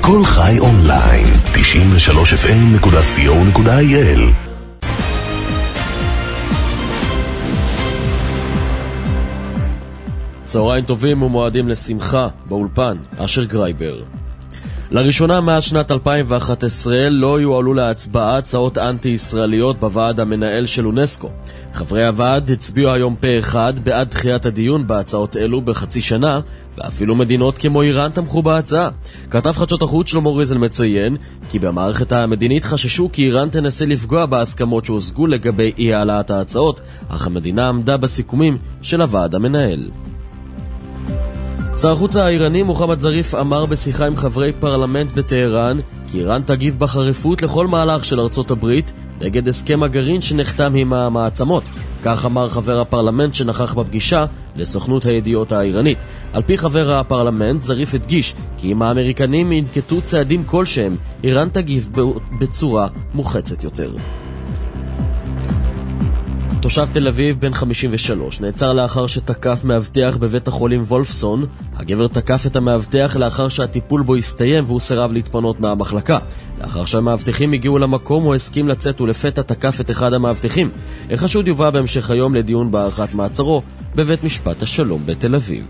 כל חי אונליין, 93fm.co.il. צהריים טובים ומועדים לשמחה באולפן, אשר גרייבר. לראשונה מאז שנת 2011 לא יועלו להצבעה הצעות אנטי-ישראליות בוועד המנהל של אונסקו. חברי הוועד הצביעו היום פה אחד בעד דחיית הדיון בהצעות אלו בחצי שנה, ואפילו מדינות כמו איראן תמכו בהצעה. כתב חדשות החוץ שלמה ריזל מציין כי במערכת המדינית חששו כי איראן תנסה לפגוע בהסכמות שהושגו לגבי אי העלאת ההצעות, אך המדינה עמדה בסיכומים של הוועד המנהל. שר החוץ האיראני מוחמד זריף אמר בשיחה עם חברי פרלמנט בטהרן כי איראן תגיב בחריפות לכל מהלך של ארצות הברית נגד הסכם הגרעין שנחתם עם המעצמות. כך אמר חבר הפרלמנט שנכח בפגישה לסוכנות הידיעות האיראנית. על פי חבר הפרלמנט, זריף הדגיש כי אם האמריקנים ינקטו צעדים כלשהם, איראן תגיב בצורה מוחצת יותר. תושב תל אביב בן 53 נעצר לאחר שתקף מאבטח בבית החולים וולפסון. הגבר תקף את המאבטח לאחר שהטיפול בו הסתיים והוא סירב להתפנות מהמחלקה. לאחר שהמאבטחים הגיעו למקום הוא הסכים לצאת ולפתע תקף את אחד המאבטחים. החשוד יובא בהמשך היום לדיון בהארכת מעצרו בבית משפט השלום בתל אביב.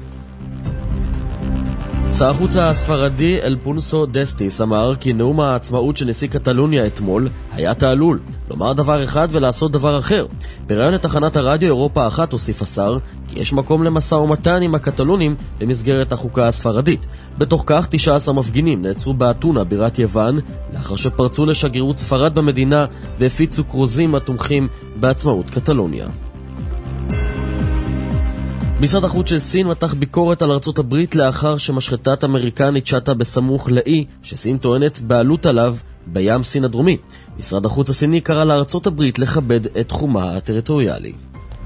שר החוץ הספרדי אלפונסו דסטיס אמר כי נאום העצמאות של נשיא קטלוניה אתמול היה תעלול, לומר דבר אחד ולעשות דבר אחר. בראיון לתחנת הרדיו אירופה 1 הוסיף השר כי יש מקום למשא ומתן עם הקטלונים במסגרת החוקה הספרדית. בתוך כך 19 מפגינים נעצרו באתונה בירת יוון לאחר שפרצו לשגרירות ספרד במדינה והפיצו כרוזים התומכים בעצמאות קטלוניה. משרד החוץ של סין מתח ביקורת על ארצות הברית לאחר שמשחטת אמריקנית שטה בסמוך לאי שסין טוענת בעלות עליו בים סין הדרומי. משרד החוץ הסיני קרא לארצות הברית לכבד את תחומה הטריטוריאלי.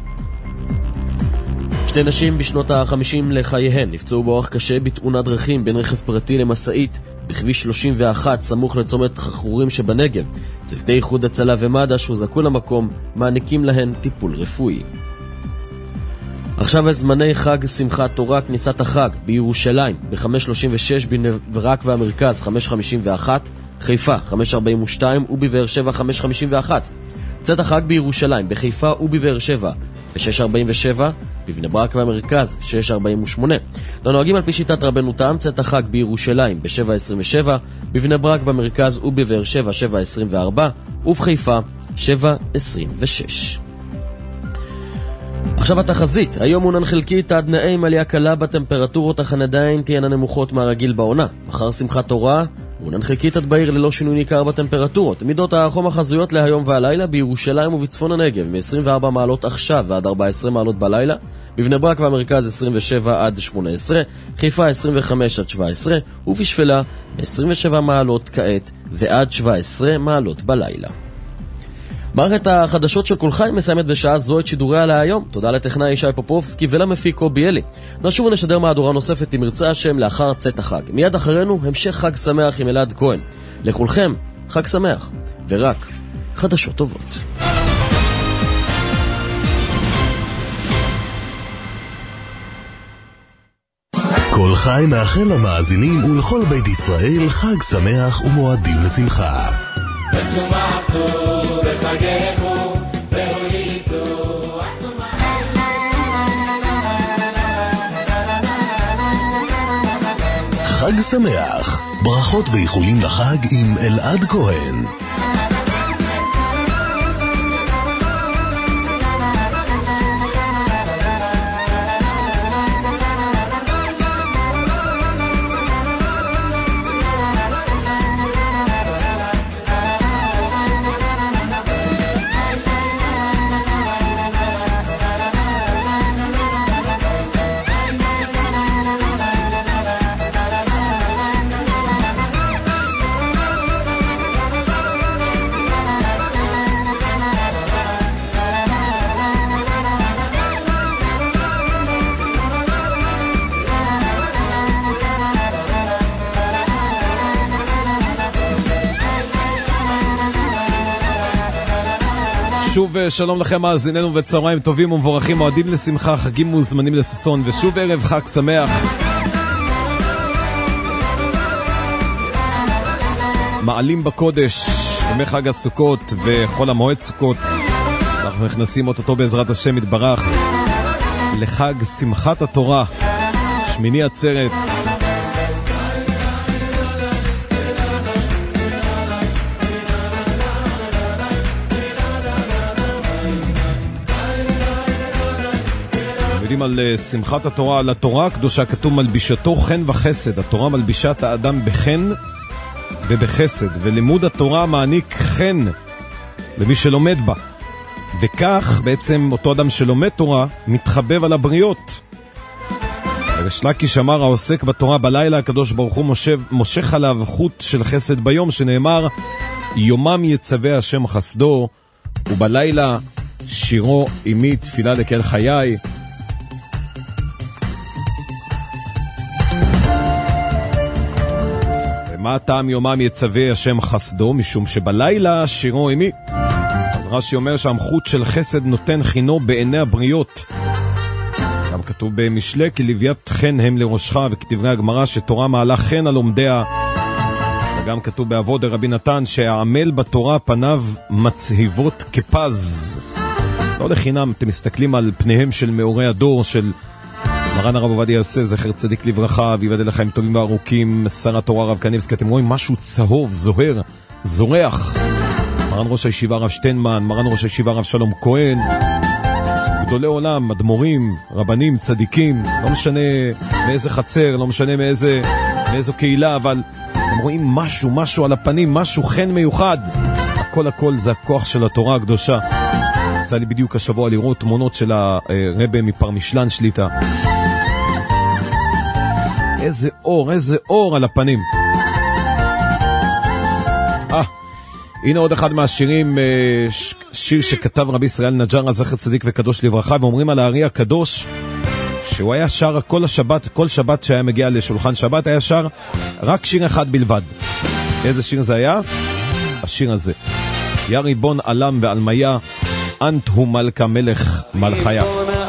שתי נשים בשנות ה-50 לחייהן נפצעו באורח קשה בתאונת דרכים בין רכב פרטי למסעית בכביש 31 סמוך לצומת חכרורים שבנגב. צוותי איחוד הצלה ומד"א שהוזעקו למקום מעניקים להן טיפול רפואי. עכשיו זמני חג שמחת תורה, כניסת החג בירושלים ב-5:36, בבני ברק והמרכז 5:51, חיפה 5:42 ובבאר שבע 5:51. צאת החג בירושלים, בחיפה ובבאר שבע ב-6:47, בבני ברק והמרכז 6:48. נוהגים על פי שיטת רבנו תם, צאת החג בירושלים ב-7:27, בבני ברק במרכז ובבאר שבע 7:24 ובחיפה 7:26. עכשיו התחזית, היום עונן חלקית עד נעים עלייה קלה בטמפרטורות, אך עדיין תהיינה נמוכות מהרגיל בעונה. מחר שמחת תורה, עונן חלקית עד בעיר ללא שינוי ניכר בטמפרטורות. מידות החום החזויות להיום והלילה בירושלים ובצפון הנגב מ-24 מעלות עכשיו ועד 14 מעלות בלילה, בבני ברק והמרכז 27 עד 18, חיפה 25 עד 17 ובשפלה מ-27 מעלות כעת ועד 17 מעלות בלילה. מערכת החדשות של כל חי מסיימת בשעה זו את שידוריה להיום. תודה לטכנאי ישי פופובסקי ולמפיק קובי אלי. נשוב ונשדר מהדורה נוספת עם ירצה השם לאחר צאת החג. מיד אחרינו המשך חג שמח עם אלעד כהן. לכולכם חג שמח ורק חדשות טובות. כל חי מאחל למאזינים ולכל בית ישראל חג שמח ומועדים לשמחה. ושמחתו בחגךו והוליסו חג שמח, ברכות ואיחולים לחג עם אלעד כהן. שוב שלום לכם מאזיננו וצהריים טובים ומבורכים, מועדים לשמחה, חגים מוזמנים לששון, ושוב ערב חג שמח. מעלים בקודש, ימי חג הסוכות וחול המועד סוכות. אנחנו נכנסים אותו בעזרת השם יתברך לחג שמחת התורה, שמיני עצרת. יודעים על שמחת התורה, על התורה הקדושה כתוב מלבישתו חן וחסד. התורה מלבישה את האדם בחן ובחסד, ולימוד התורה מעניק חן למי שלומד בה, וכך בעצם אותו אדם שלומד תורה מתחבב על הבריות. ריש לקיש אמר, העוסק בתורה בלילה הקדוש ברוך הוא מושך עליו חוט של חסד ביום, שנאמר יומם יצווה השם חסדו, ובלילה שירו עמי תפילה לקהל חיי. מה הטעם יומם יצווה השם חסדו? משום שבלילה שירו עמי. אז רש"י אומר שהמחוט של חסד נותן חינו בעיני הבריות. גם כתוב במשלי כי לוויית חן הם לראשך, וכדברי הגמרא שתורה מעלה חן על לומדיה. וגם כתוב בעבוד רבי נתן שהעמל בתורה פניו מצהיבות כפז. לא לחינם אתם מסתכלים על פניהם של מאורי הדור של מרן הרב עובדיה יוסף זכר צדיק לברכה, ויבדל לחיים טובים וארוכים, שר התורה הרב קניבסקי. אתם רואים משהו צהוב, זוהר, זורח. מרן ראש הישיבה הרב שטיינמן, מרן ראש הישיבה הרב שלום כהן, גדולי עולם, אדמו"רים, רבנים, צדיקים, לא משנה מאיזה חצר, לא משנה מאיזו קהילה, אבל אתם רואים משהו על הפנים, משהו חן מיוחד. הכל זה הכוח של התורה הקדושה. יצא לי בדיוק השבוע לראות תמונות של הרבי מפרמישלן שליטה. איזה אור על הפנים. הנה עוד אחד מהשירים, שיר שכתב רבי ישראל נג'אר זכר צדיק וקדוש לברכה, ואומרים על הארי הקדוש שהוא היה שר כל שבת שהיה מגיע לשולחן שבת היה שר רק שיר אחד בלבד. איזה שיר זה היה? השיר הזה, יא ריבון עולם ועלמיה, אנט הוא מלכה מלך מלכיה.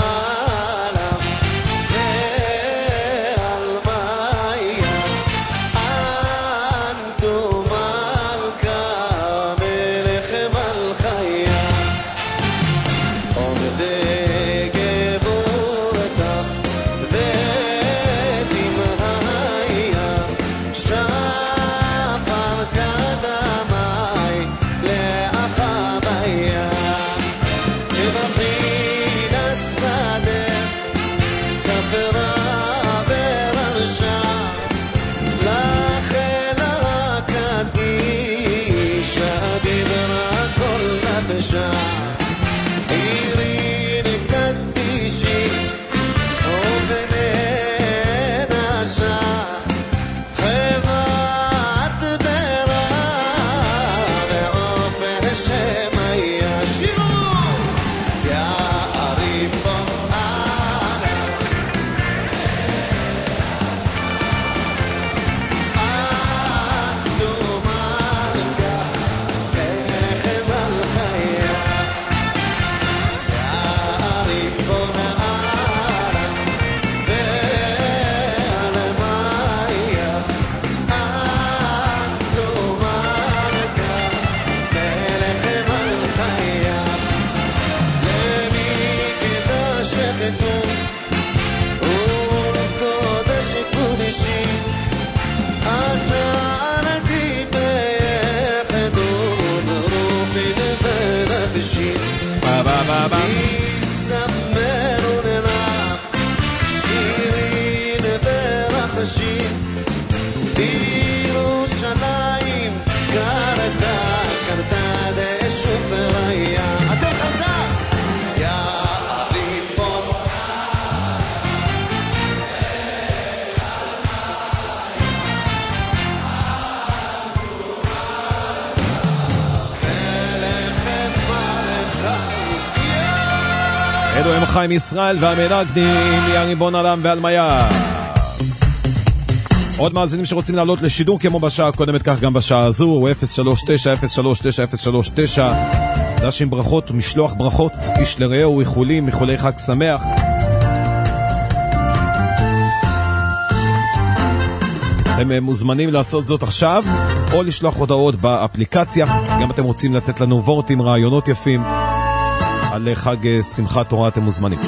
אלו הם חיים ישראל והמנגנים, יא ריבון עולם ועלמיה. עוד מאזינים שרוצים לעלות לשידור כמו בשעה הקודמת, כך גם בשעה הזו, הוא 039-039-039. דש עם ברכות ומשלוח ברכות, איש לרעהו, איחולים, איחולי חג שמח. אתם מוזמנים לעשות זאת עכשיו, או לשלוח הודעות באפליקציה. גם אתם רוצים לתת לנו וורטים, רעיונות יפים על חג שמחת תורה, אתם מוזמנים.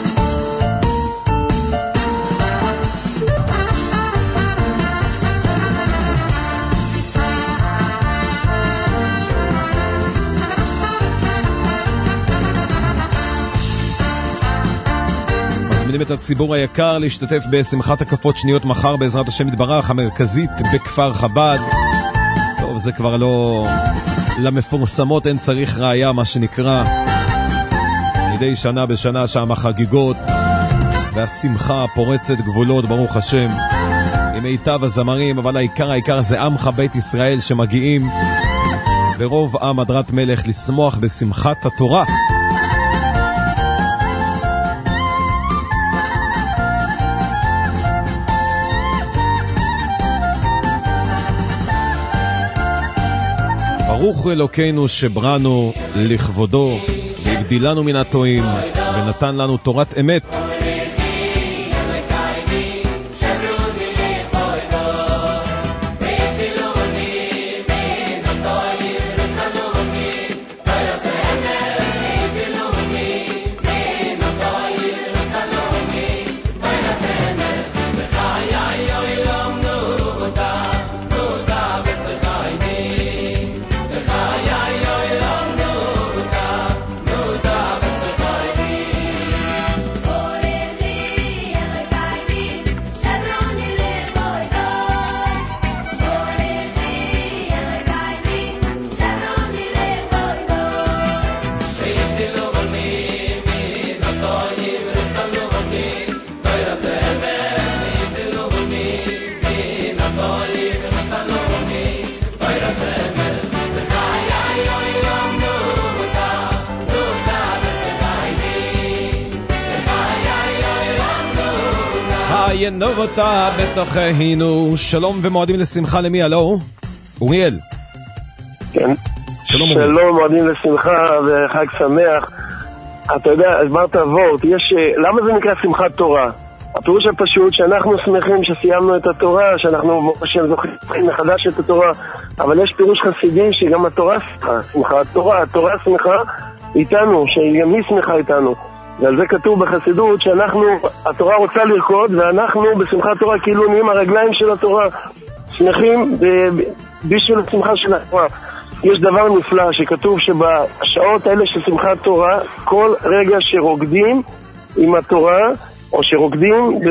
מזמינים את הציבור היקר להשתתף בשמחת הקפות שניות מחר בעזרת השם יתברך, המרכזית בכפר חב"ד. טוב, זה כבר לא למפורסמות, אין צריך ראיה, מה שנקרא. מדי שנה בשנה שם החגיגות והשמחה פורצת גבולות, ברוך השם, עם מיטב הזמרים, אבל העיקר זה עמך בית ישראל שמגיעים ברוב עם הדרת מלך לשמוח בשמחת התורה. ברוך אלוקינו שבראנו לכבודו והגדילנו מן הטועים ונתן לנו תורת אמת. ינוב אותה בתוכנו. שלום ומועדים לשמחה, למי? הלו? אוריאל. כן. שלום אוריאל. שלום, מועדים לשמחה וחג שמח. אתה יודע, הסברת וורט, למה זה נקרא שמחת תורה? הפירוש הפשוט שאנחנו שמחים שסיימנו את התורה, שאנחנו זוכרים מחדש את התורה, אבל יש פירוש חסידי שגם התורה שמחה, התורה שמחה איתנו, שגם היא שמחה איתנו. ועל זה כתוב בחסידות שאנחנו, התורה רוצה לרקוד, ואנחנו בשמחת תורה כאילו נהיים הרגליים של התורה, שמחים בשביל השמחה של התורה. יש דבר נפלא שכתוב שבשעות האלה של שמחת תורה, כל רגע שרוקדים עם התורה, או שרוקדים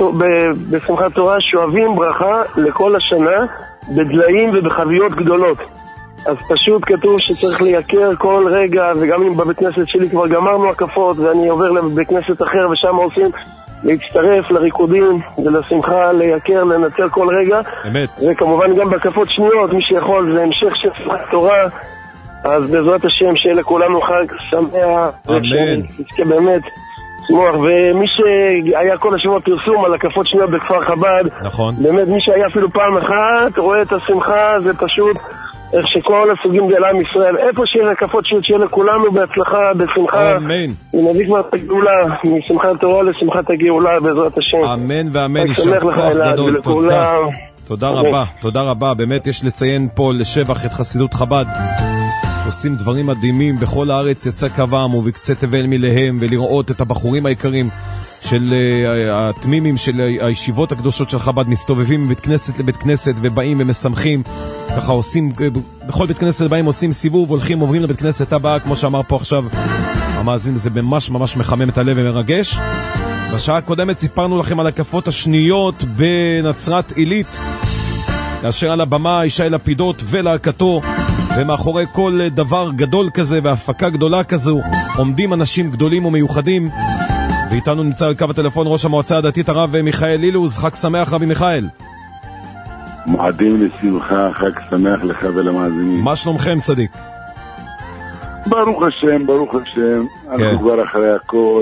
בשמחת תורה, שואבים ברכה לכל השנה בדליים ובחביות גדולות. אז פשוט כתוב שצריך לייקר כל רגע, וגם אם בבית כנסת שלי כבר גמרנו הקפות ואני עובר לבית כנסת אחר ושם עושים להצטרף לריקודים ולשמחה, לייקר, לנצל כל רגע. אמת. וכמובן גם בהקפות שניות, מי שיכול, זה המשך של שמחת תורה. אז בעזרת השם שיהיה לכולנו חג שמח. אמן. ונזכה באמת שמוח. ומי שהיה כל השבוע פרסום על הקפות שניות בכפר חב"ד, נכון. באמת מי שהיה אפילו פעם אחת רואה את השמחה, זה פשוט איך שכל הסוגים בעם ישראל, איפה שיהיה הקפות שניות, שיהיה לכולנו בהצלחה, בשמחה. אמן. ונביא כבר את הגאולה, משמחת התורה לשמחת הגאולה בעזרת השם. אמן ואמן, יישר כוח גדול. תודה. תודה רבה, תודה רבה. באמת יש לציין פה לשבח את חסידות חב"ד, עושים דברים מדהימים בכל הארץ, יצא קוום ובקצה תבל מלהם, ולראות את הבחורים היקרים של התמימים של הישיבות הקדושות של חב"ד מסתובבים מבית כנסת לבית כנסת ובאים ומשמחים, ככה עושים, בכל בית כנסת באים עושים סיבוב, הולכים עוברים לבית כנסת הבאה, כמו שאמר פה עכשיו המאזין, זה ממש ממש מחמם את הלב ומרגש. בשעה הקודמת סיפרנו לכם על הקפות השניות בנצרת עילית, כאשר על הבמה ישי לפידות ולהקתו, ומאחורי כל דבר גדול כזה והפקה גדולה כזו עומדים אנשים גדולים ומיוחדים. ואיתנו נמצא על קו הטלפון ראש המועצה הדתית הרב מיכאל אילוז. חג שמח רבי מיכאל. מועדים לשמחה, חג שמח לך ולמאזינים. מה שלומכם צדיק? ברוך השם, ברוך השם. אנחנו כבר אחרי הכל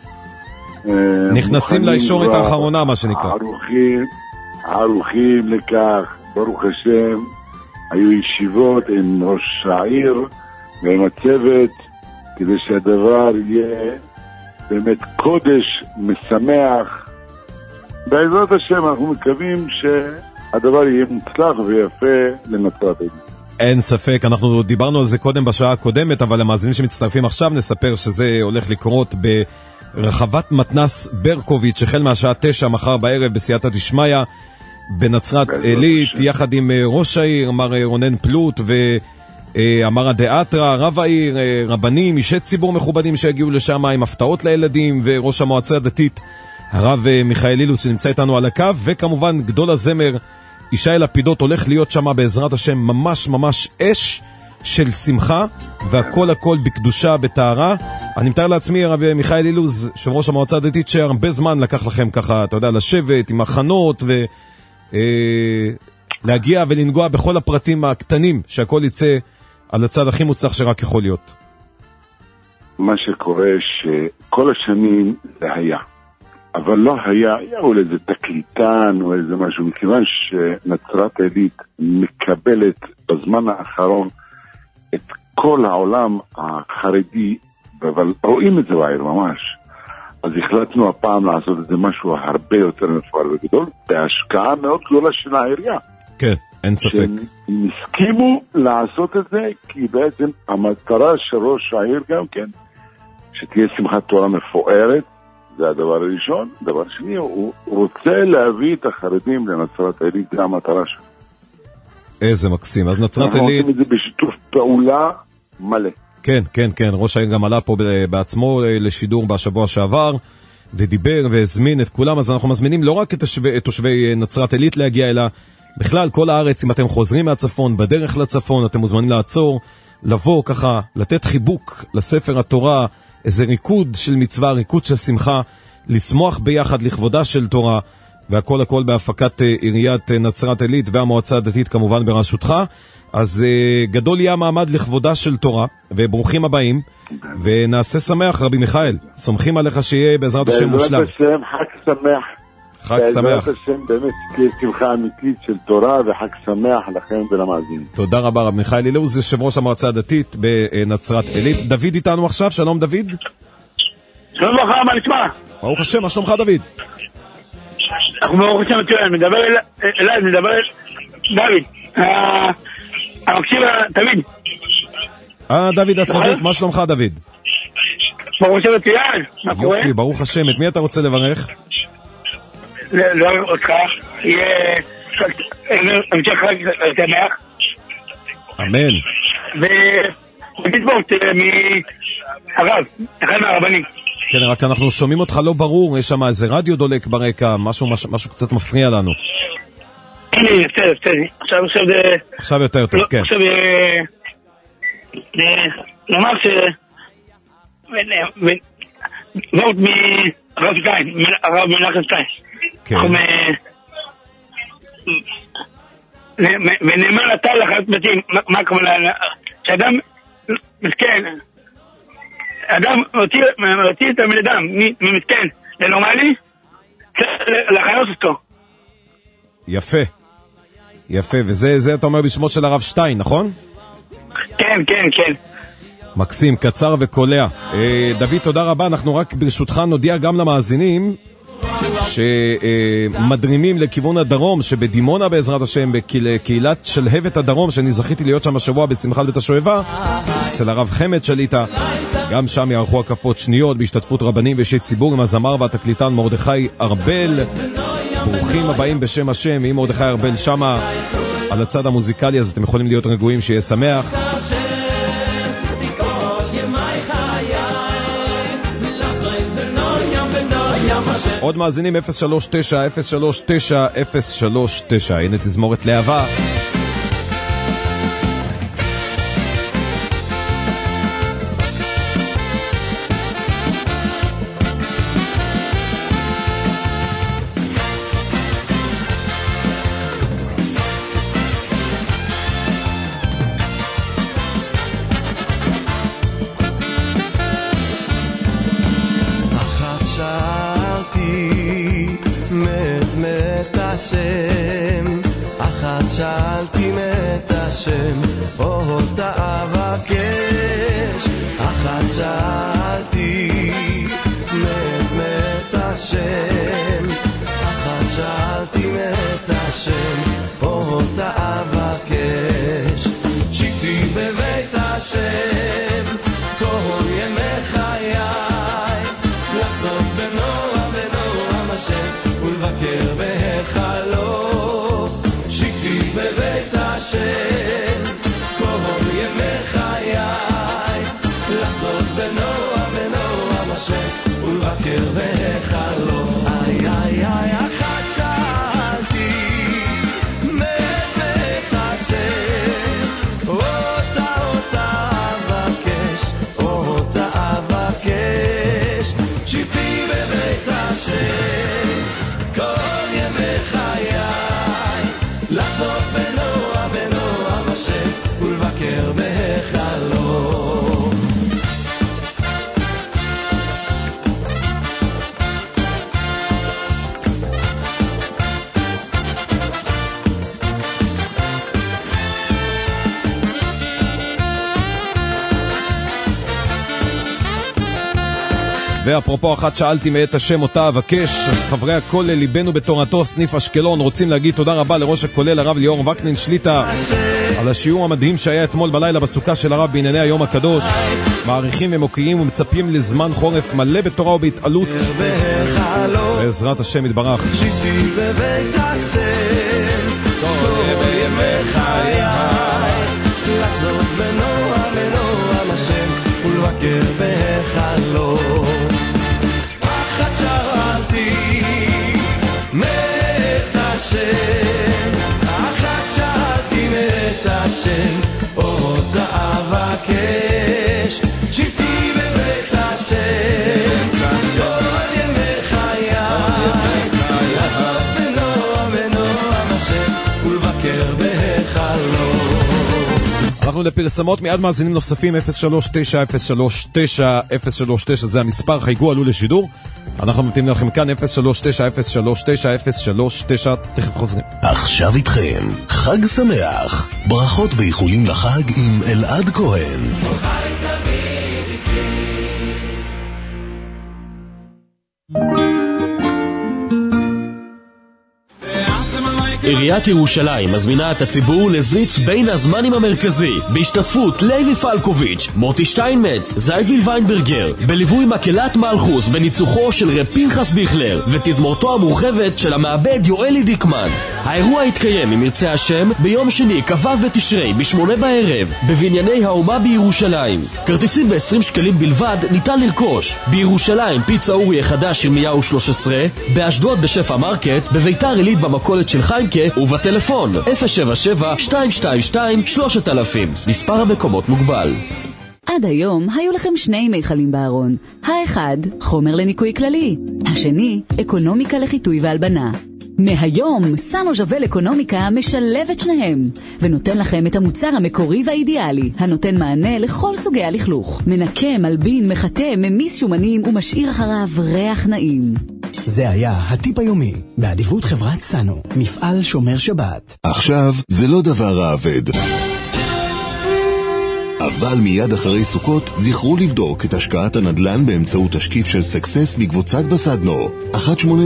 נכנסים לישורת האחרונה, מה שנקרא. ערוכים לכך, ברוך השם. היו ישיבות עם ראש העיר ועם הצוות כדי שהדבר יהיה באמת קודש משמח. בעזרת השם אנחנו מקווים הדבר יהיה מוצלח ויפה לנצרת עילית. אין ספק, אנחנו דיברנו על זה קודם בשעה הקודמת, אבל למאזינים שמצטרפים עכשיו נספר שזה הולך לקרות ברחבת מתנס ברקוביץ' החל מהשעה 9 מחר בערב בסייעתא דשמיא בנצרת עילית, יחד עם ראש העיר מר רונן פלוט ואמר הדאטרה, רב העיר, רבנים, אישי ציבור מכובדים שהגיעו לשם עם הפתעות לילדים, וראש המועצה הדתית הרב מיכאל אילוז שנמצא איתנו על הקו, וכמובן גדול הזמר ישי לפידות הולך להיות שם בעזרת השם ממש ממש אש של שמחה, והכל הכל בקדושה, בטהרה. אני מתאר לעצמי, הרב מיכאל אילוז, יושב ראש המועצה הדתית, שהרבה זמן לקח לכם ככה, אתה יודע, לשבת עם הכנות ולהגיע ולנגוע בכל הפרטים הקטנים, שהכל יצא על הצד הכי מוצלח שרק יכול להיות. מה שקורה שכל השנים זה היה, אבל לא היה אולי איזה תקליטן או איזה משהו, מכיוון שנצרת עילית מקבלת בזמן האחרון את כל העולם החרדי, אבל רואים את זה בעיר ממש. אז החלטנו הפעם לעשות את זה משהו הרבה יותר מפואר וגדול, בהשקעה מאוד גדולה של העירייה. כן, אין ספק. שהם הסכימו לעשות את זה, כי בעצם המטרה של ראש העיר גם כן, שתהיה שמחת תורה מפוארת, זה הדבר הראשון. דבר שני, הוא רוצה להביא את החרדים לנצרת עילית, זה המטרה שלו. איזה מקסים. אז נצרת עילית... אנחנו עושים את זה בשיתוף פעולה מלא. כן, כן, כן. ראש העיר גם עלה פה בעצמו לשידור בשבוע שעבר, ודיבר והזמין את כולם. אז אנחנו מזמינים לא רק את תושבי נצרת עילית להגיע, אלא בכלל כל הארץ. אם אתם חוזרים מהצפון, בדרך לצפון, אתם מוזמנים לעצור, לבוא ככה, לתת חיבוק לספר התורה, איזה ריקוד של מצווה, ריקוד של שמחה, לשמוח ביחד לכבודה של תורה, והכל הכל בהפקת עיריית נצרת עילית והמועצה הדתית כמובן בראשותך. אז גדול יהיה המעמד לכבודה של תורה, וברוכים הבאים, ונעשה שמח רבי מיכאל, סומכים עליך שיהיה בעזרת השם מושלם. בעזרת השם, חג שמח. חג שמח. בעזרת השם באמת תהיה שמחה אמיתית של תורה, וחג שמח לכם ולמאזינים. תודה רבה רבי מיכאל אילוז, יושב ראש המועצה הדתית בנצרת עילית. דוד איתנו עכשיו, שלום דוד. שלום לך, מה נשמע? ברוך השם, מה שלומך דוד? אנחנו ברוך השם מצוין, מדבר אליי, מדבר דוד, המקשיב תמיד. דוד הצדיק, מה שלומך דוד? ברוך השם מצוין, מה קורה? יופי, ברוך השם, את מי אתה רוצה לברך? לברך אותך, יהיה המשך חג שמח. אמן. ותתבורת מהרב, אחד מהרבנים. כן, רק אנחנו שומעים אותך לא ברור, יש שם איזה רדיו דולק ברקע, משהו קצת מפריע לנו. הנה, בסדר. עכשיו יותר טוב, כן. עכשיו נאמר וורט מהרב שטיין, הרב מנחם שטיין. כן. ונאמר נתן לך בתים, מה הכוונה? שאדם מסכן, אדם הוציא את הבן אדם ממסכן לנורמלי, צריך לחיות אותו. יפה, וזה אתה אומר בשמו של הרב שטיין, נכון? כן. מקסים, קצר וקולע. דוד, תודה רבה. אנחנו רק ברשותך נודיע גם למאזינים שמדרימים לכיוון הדרום, שבדימונה בעזרת השם, בקהילת שלהבת הדרום, שאני זכיתי להיות שם השבוע בשמחת בית השואבה, אצל הרב חמד שליטה, גם שם יערכו הקפות שניות בהשתתפות רבנים ואישי ציבור עם הזמר והתקליטן מרדכי ארבל. ברוכים הבאים בשם השם. עם מרדכי ארבל שמה על הצד המוזיקלי, אז אתם יכולים להיות רגועים, שיהיה שמח. עוד מאזינים 039, הנה תזמורת להבה. שאלתי מת השם, אותה אבקש. אחת שאלתי מת השם, אחת שאלתי מת השם, אותה אבקש. שבתי בבית השם כל ימי חיי, לחזות בנועם בנועם השם ולבקר בהיכלו. שבתי בבית השם כל ימי חיי, לחזות בנועם בנועם השם ולבקר בהיכלו. איי איי איי אחת שאלתי מבית השם, אותה אבקש, אותה אבקש. שבתי בבית השם כל ימי חיי, לחזות בנועם בנועם השם ולבקר בהיכלו. ואפרופו אחת שאלתי מאת השם אותה אבקש, אז חברי הכולל ליבנו בתורתו סניף אשקלון רוצים להגיד תודה רבה לראש הכולל הרב ליאור וקנין שליטה על השיעור המדהים שהיה אתמול בלילה בסוכה של הרב בענייני היום הקדוש. מעריכים ומוקיעים ומצפים לזמן חורף מלא בתורה ובהתעלות בעזרת השם יתברך. שבתי בבית השם כל ימי חיי, לחזות בנועם בנועם השם ולבקר בהיכלו. אחת שאלתי מת השם, אחת שאלתי מת השם, אותה אבקש. שבתי בבית השם כל ימי חיי, לחזות בנועם בנועם השם ולבקר בהיכלו. אנחנו לפרסמות, מיד מאזינים נוספים 039039 זה המספר, חייגו עלו לשידור. אנחנו מתאים לכם כאן 039039 תכף חוזרים. עכשיו איתכם חג שמח, ברכות ואיחולים לחג עם אלעד כהן. עיריית ירושלים מזמינה את הציבור לזיץ בין הזמנים המרכזי בהשתתפות לוי פלקוביץ', מוטי שטיינמץ, זייביל ויינברגר, בליווי מקהלת מלכוס בניצוחו של רב פנחס ביכלר ותזמורתו המורחבת של המעבד יואלי דיקמן. האירוע יתקיים אם ירצה השם ביום שני כ"ו בתשרי ב8 בערב בבנייני האומה בירושלים. כרטיסים ב20 שקלים בלבד ניתן לרכוש בירושלים פיצה אורי החדש ירמיהו 13, באשדוד בשפע מרקט, בביתר עילית במכולת של חיימקה ובטלפון 077-222-3000. מספר המקומות מוגבל. עד היום היו לכם 2 מיכלים בארון. האחד, חומר לניקוי כללי. השני, אקונומיקה לחיטוי והלבנה. מהיום, סנו ז'בל אקונומיקה משלב את שניהם, ונותן לכם את המוצר המקורי והאידיאלי, הנותן מענה לכל סוגי הלכלוך. מנקה, מלבין, מחטא, ממיס שומנים ומשאיר אחריו ריח נעים. זה היה הטיפ היומי, בעדיפות חברת סנו, מפעל שומר שבת. עכשיו זה לא דבר רעבד. אבל מיד אחרי סוכות זכרו לבדוק את השקעת הנדל"ן באמצעות תשקיף של סקסס בקבוצת בסדנו 1-800-999-888.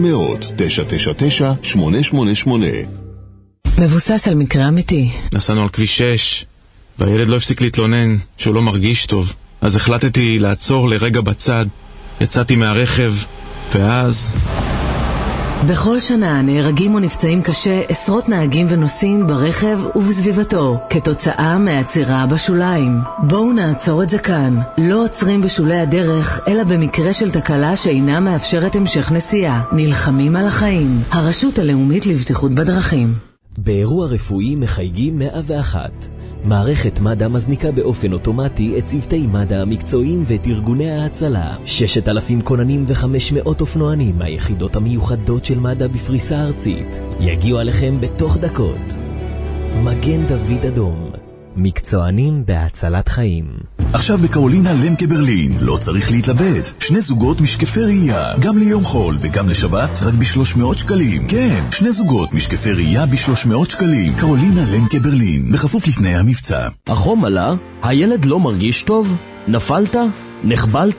מבוסס על מקרה אמיתי. נסענו על כביש 6 והילד לא הפסיק להתלונן שהוא לא מרגיש טוב, אז החלטתי לעצור לרגע בצד. יצאתי מהרכב ואז... בכל שנה נהרגים או נפצעים קשה עשרות נהגים ונוסעים ברכב ובסביבתו כתוצאה מהעצירה בשוליים. בואו נעצור את זה כאן. לא עוצרים בשולי הדרך אלא במקרה של תקלה שאינה מאפשרת המשך נסיעה. נלחמים על החיים. הרשות הלאומית לבטיחות בדרכים. באירוע רפואי מחייגים 101. מערכת מד"א מזניקה באופן אוטומטי את צוותי מד"א המקצועיים ואת ארגוני ההצלה. 6,000 כוננים ו500 אופנוענים מהיחידות המיוחדות של מד"א בפריסה ארצית יגיעו עליכם בתוך דקות. מגן דוד אדום, מקצוענים בהצלת חיים. עכשיו בקרולינה למקה ברלין לא צריך להתלבט, 2 זוגות משקפי ראייה, גם ליום חול וגם לשבת רק ב300 שקלים. כן, 2 זוגות משקפי ראייה ב300 שקלים. קרולינה למקה ברלין, בכפוף לתנאי המבצע. החום עלה? הילד לא מרגיש טוב? נפלת? נחבלת?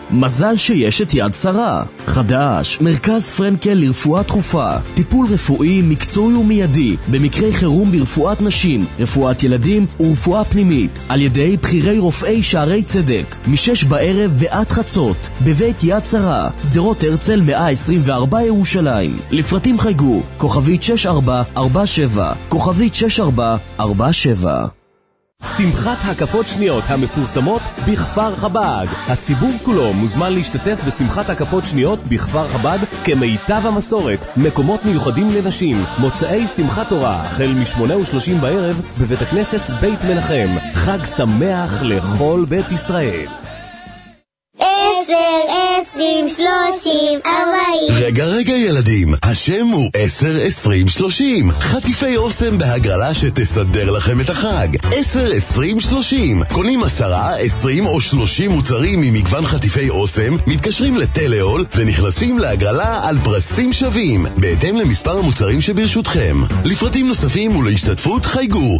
מזל שיש את יד שרה. חדש, מרכז פרנקל לרפואה דחופה. טיפול רפואי מקצועי ומיידי במקרי חירום ברפואת נשים, רפואת ילדים ורפואה פנימית, על ידי בחירי רופאי שערי צדק, מ-6 בערב ועד חצות, בבית יד שרה, שדרות הרצל 124 ירושלים. לפרטים חייגו, כוכבית 6447, כוכבית 6447. שמחת הקפות שניות המפורסמות בכפר חב"ד. הציבור כולו מוזמן להשתתף בשמחת הקפות שניות בכפר חב"ד כמיטב המסורת. מקומות מיוחדים לנשים, מוצאי שמחת תורה, החל מ-8:30 בערב בבית הכנסת בית מנחם. חג שמח לכל בית ישראל. 10, 20, 30, 40. רגע ילדים, השם הוא 10, 20, 30. חטיפי אוסם בהגרלה שתסדר לכם את החג. 10, 20, 30. קונים 10, 20 או 30 מוצרים ממגוון חטיפי אוסם, מתקשרים לטלאול ונכנסים להגרלה על פרסים שווים, בהתאם למספר המוצרים שברשותכם. לפרטים נוספים ולהשתתפות חייגו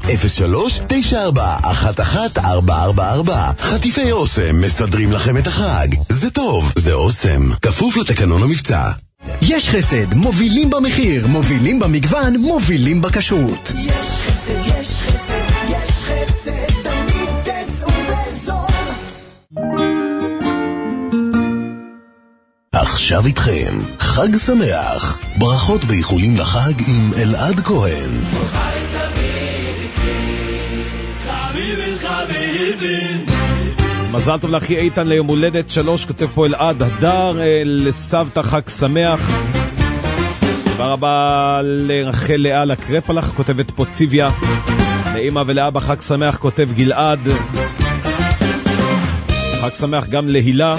03-94-11-444. חטיפי אוסם מסדרים לכם את החג. זה טוב, זה אוסם. כפוף לתקנון המבצע. יש חסד, מובילים במחיר, מובילים במגוון, מובילים בכשרות. יש חסד, יש חסד, יש חסד, תמיד תצאו בזול. עכשיו איתכם, חג שמח. ברכות ואיחולים לחג עם אלעד כהן. מזל טוב לאחי איתן ליום הולדת 3, כותב פה אלעד. הדר, לסבתא חג שמח. תודה רבה לרחל לאה לקרפלח, כותבת פה ציביה. לאמא ולאבא חג שמח, כותב גלעד. חג שמח גם להילה.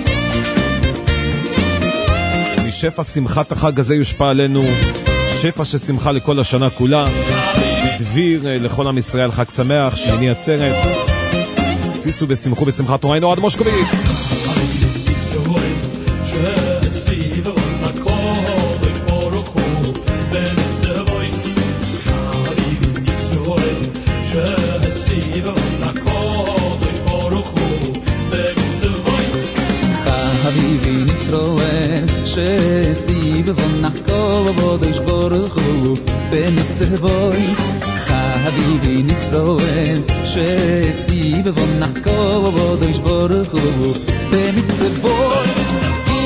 משפע שמחת החג הזה יושפע עלינו שפע ששמחה לכל השנה כולה. דביר לכל עם ישראל חג שמח, שמיני עצרת. סיסו ושמחו בשמחת תורה. הנה אוהד מושקוביץ. חביבי ישראל שסיבבון נחקור בודש בורחו במצבויס. חביבי ישראל שסיבבון נחקור בודש בורחו במצבויס.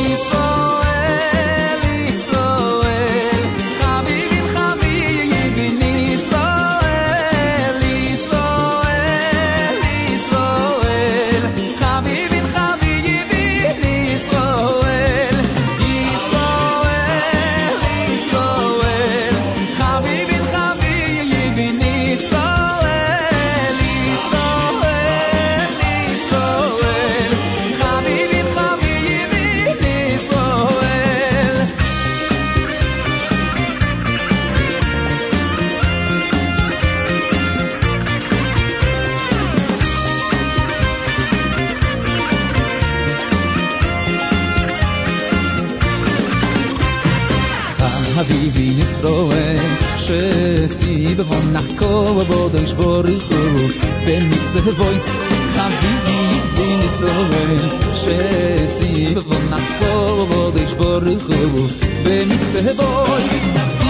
חביבי ישראל שסיבבון נחקור בודש בורחו במצבויס. חביבי ישראל שסיבבון נחקור בודש בורחו במצבויס.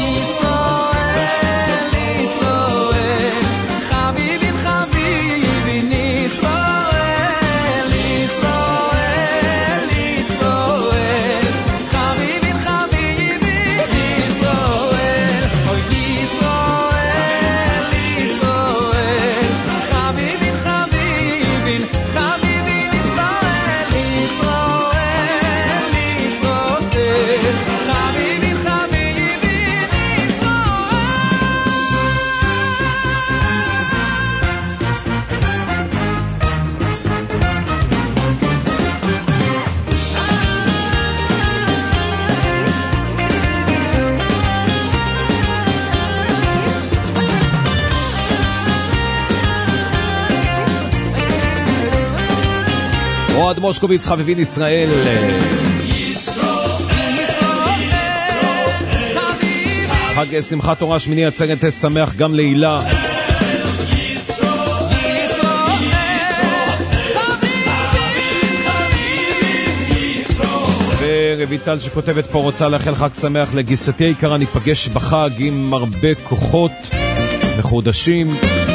אוהד מושקוביץ, חביבין ישראל. חג שמחת תורה שמיני עצרת שמח גם להילה. ויטל שכותבת פה, רוצה לאחל חג שמח לגיסתי היקרה, ניפגש בחג עם הרבה כוחות מחודשים.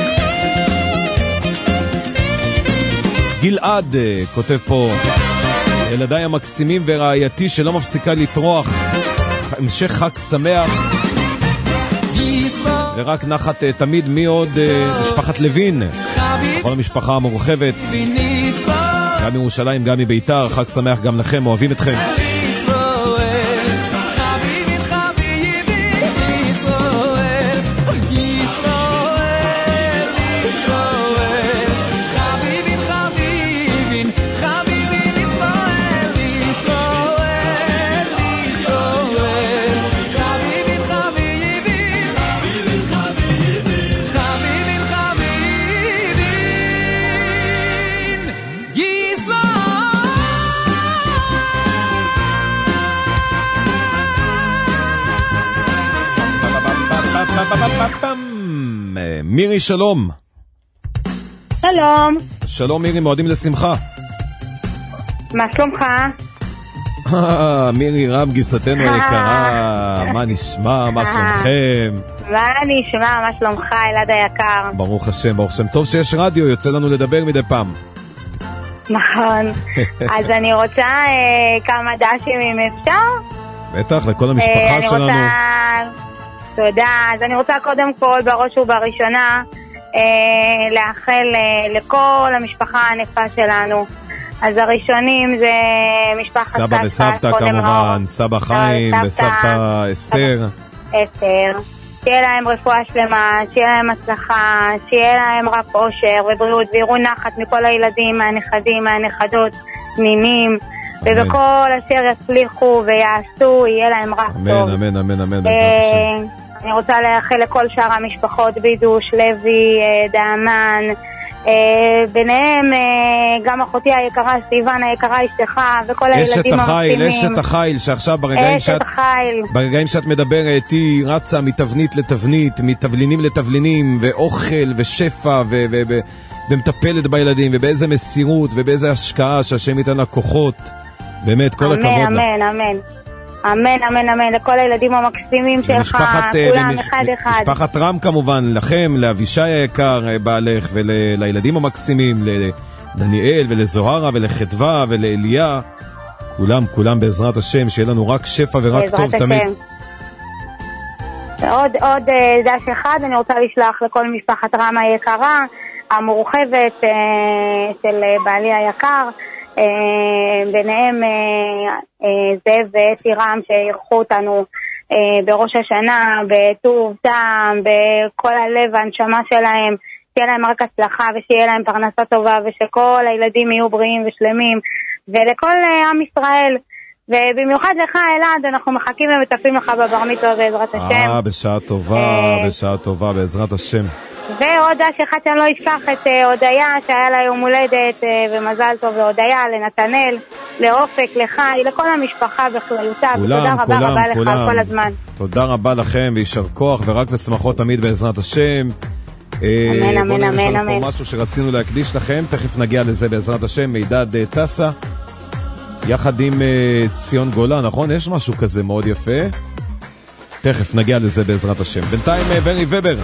גלעד כותב פה, ילדיי המקסימים ורעייתי שלא מפסיקה לטרוח, המשך חג שמח ורק נחת תמיד. מי עוד? משפחת לוין, כל המשפחה המורחבת, גם מירושלים גם מביתר, חג שמח גם לכם, אוהבים אתכם. מירי, שלום. שלום. שלום מירי, מועדים לשמחה. מה שלומך? מירי, רב גיסתנו היקרה, מה נשמע, מה שלומכם? מה נשמע, מה שלומך, אלעד היקר? ברוך השם, ברוך השם. טוב שיש רדיו, יוצא לנו לדבר מדי פעם. נכון. אז אני רוצה כמה דשים אם אפשר? בטח, לכל המשפחה שלנו. תודה. אז אני רוצה קודם כל, בראש ובראשונה, לאחל לכל המשפחה הענפה שלנו. אז הראשונים זה משפחת סבא וסבתא כמובן, סבא חיים וסבתא אסתר. שיהיה להם רפואה שלמה, שיהיה להם הצלחה, שיהיה להם רק אושר ובריאות ויראו נחת מכל הילדים, מהנכדים, מהנכדות, נינים, ובכל אשר יצליחו ויעשו, יהיה להם רק טוב. אמן, אמן, אמן, בעזרת השם. אני רוצה לאחל לכל שאר המשפחות, בידוש, לוי, דאמן, ביניהם גם אחותי היקרה, סיוון היקרה, אשתך, וכל הילדים המקסימים. אשת החיל, שעכשיו ברגעים שאת מדברת, היא רצה מתבנית לתבנית, מתבלינים לתבלינים, ואוכל ושפע, ומטפלת בילדים, ובאיזה מסירות, ובאיזה השקעה, שהשם ייתן לה כוחות. באמת, כל הכבוד לה. אמן, אמן. אמן, אמן, אמן, לכל הילדים המקסימים שלך, כולם אחד אחד. משפחת רם כמובן, לכם, לאבישי היקר, בעלך, ולילדים המקסימים, לדניאל ולזוהרה ולחדווה ולאליה, כולם בעזרת השם, שיהיה לנו רק שפע ורק טוב תמיד. עוד דש אחד, אני רוצה לשלוח לכל משפחת רם היקרה, המורחבת של בעלי היקר, ביניהם זאב וטירם שירחו אותנו בראש השנה, בטוב טעם, בכל הלב והנשמה שלהם, שיהיה להם רק הצלחה ושיהיה להם פרנסה טובה ושכל הילדים יהיו בריאים ושלמים, ולכל עם ישראל, ובמיוחד לך אלעד, אנחנו מחכים ומטפלים לך בבר מצווה בעזרת השם. בשעה טובה, בשעה טובה בעזרת השם. ועוד אחד שאני לא אשכח את הודיה שהיה לה יום הולדת, ומזל טוב להודיה, לנתנאל, לאופק, לחי, לכל המשפחה בכללותה, ותודה רבה רבה לך כל הזמן. תודה רבה לכם וישר כוח ורק ושמחות תמיד בעזרת השם. אמן, אמן, אמן, אמן. פה משהו שרצינו להקדיש לכם, תכף נגיע לזה בעזרת השם. מידד טסה יחד עם ציון גולה, נכון? יש משהו כזה מאוד יפה, תכף נגיע לזה בעזרת השם. בינתיים בני ובר.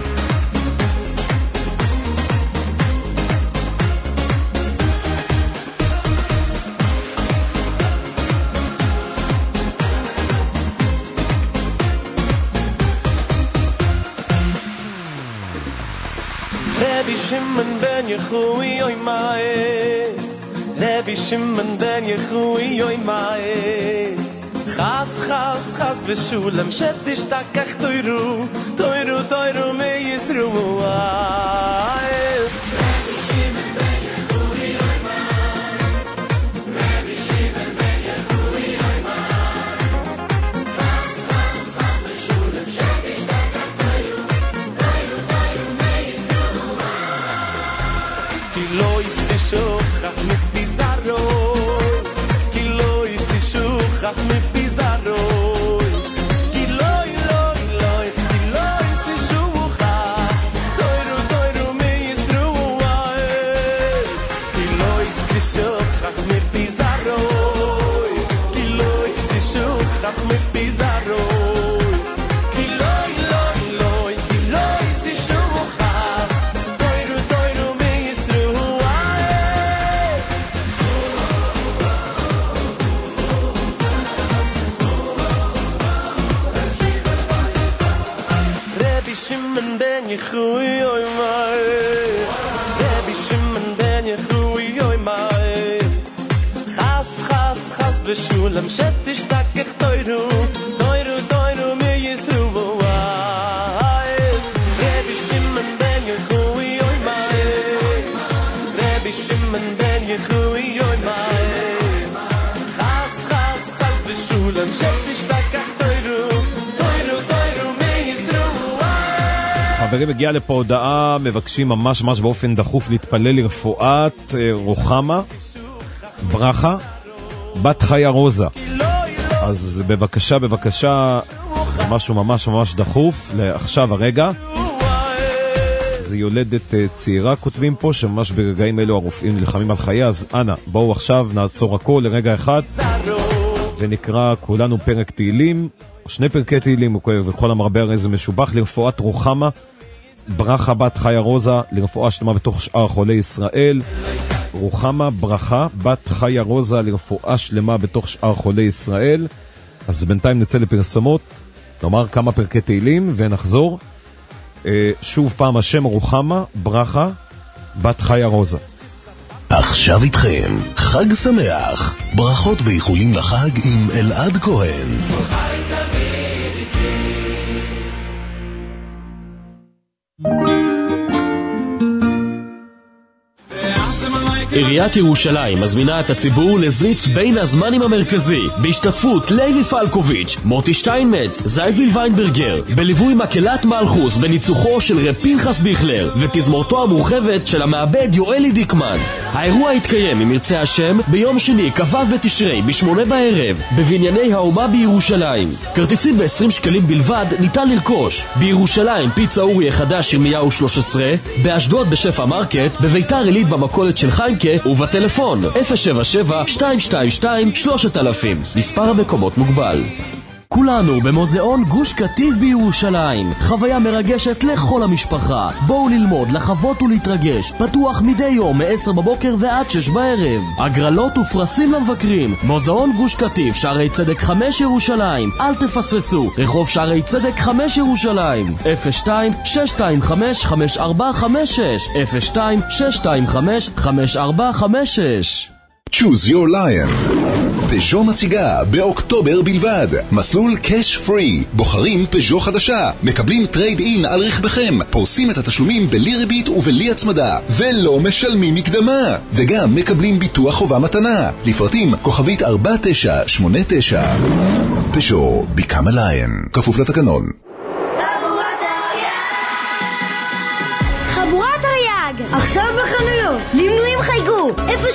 Shimon ben Yechui oy mae Levi Shimon ben Yechui oy mae Chas chas chas v'shulam shetishtachach toiru toiru toiru me Yisru Levi Shimon ben Yechui oy mae Levi Shimon ben Yechui oy mae Chas chas chas v'shulam shetishtachach toiru toiru toiru me Yisru Lo isishuchach mit pizarro Kilo isishuchach mit pizarro Kilo isishuchach Toiru toiru me Yisru'a Kilo isishuchach mit pizarro Kilo isishuchach ושולם שתשתכח תוירו תוירו תוירו מי יסרו רבי שמעון בן יחוי אוי מאי רבי שמעון בן יחוי אוי מאי חס חס חס ושולם שתשתכח תוירו תוירו תוירו מי יסרו. חברים, הגיעה לפה הודעה, מבקשים ממש ממש באופן דחוף להתפלל לרפואת רוחמה ברכה בת חיה רוזה. אז בבקשה, בבקשה, משהו ממש ממש דחוף לעכשיו הרגע. זה יולדת צעירה, כותבים פה, שממש ברגעים אלו הרופאים נלחמים על חייה. אז אנא, בואו עכשיו נעצור הכל לרגע אחד ונקרא כולנו פרק תהילים, 2 פרקי תהילים, וכל המרבה הרי זה משובח, לרפואת רוחמה ברכה בת חיה רוזה, לרפואה שלמה בתוך שאר חולי ישראל. רוחמה ברכה בת חיה רוזה, לרפואה שלמה בתוך שאר חולי ישראל. אז בינתיים נצא לפרסומות, נאמר כמה פרקי תהילים ונחזור. שוב פעם, השם רוחמה ברכה בת חיה רוזה. עכשיו איתכם חג שמח, ברכות ואיחולים לחג עם אלעד כהן. עיריית ירושלים מזמינה את הציבור לזיץ בין הזמנים המרכזי בהשתתפות לוי פלקוביץ', מוטי שטיינמץ, זייביל ויינברגר, בליווי מקהלת מלכוס בניצוחו של רב פנחס ביכלר ותזמורתו המורחבת של המעבד יואלי דיקמן. האירוע יתקיים, אם ירצה השם, ביום שני כ"ו בתשרי ב8 בערב בבנייני האומה בירושלים. כרטיסים ב20 שקלים בלבד ניתן לרכוש בירושלים פיצה אורי החדש ירמיהו 13, באשדוד בשפע מרקט, בביתר עילית במכולת של חיימקה ובטלפון 077-222-3000. מספר המקומות מוגבל. כולנו במוזיאון גוש קטיף בירושלים, חוויה מרגשת לכל המשפחה. בואו ללמוד, לחוות ולהתרגש. פתוח מדי יום מ-10 בבוקר ועד 6 בערב. הגרלות ופרסים למבקרים. מוזיאון גוש קטיף, שערי צדק 5 ירושלים. אל תפספסו, רחוב שערי צדק 5 ירושלים. 02-625-5456 02-625-5456. Choose your lion. פז'ו מציגה באוקטובר בלבד מסלול קאש פרי. בוחרים פז'ו חדשה, מקבלים טרייד אין על רכבכם, פורסים את התשלומים בלי ריבית ובלי הצמדה ולא משלמים מקדמה, וגם מקבלים ביטוח חובה מתנה. לפרטים כוכבית 4989. פז'ו, become a lion, כפוף לתקנון. חבורת אריאג עכשיו בחנויות, למנויים חייגו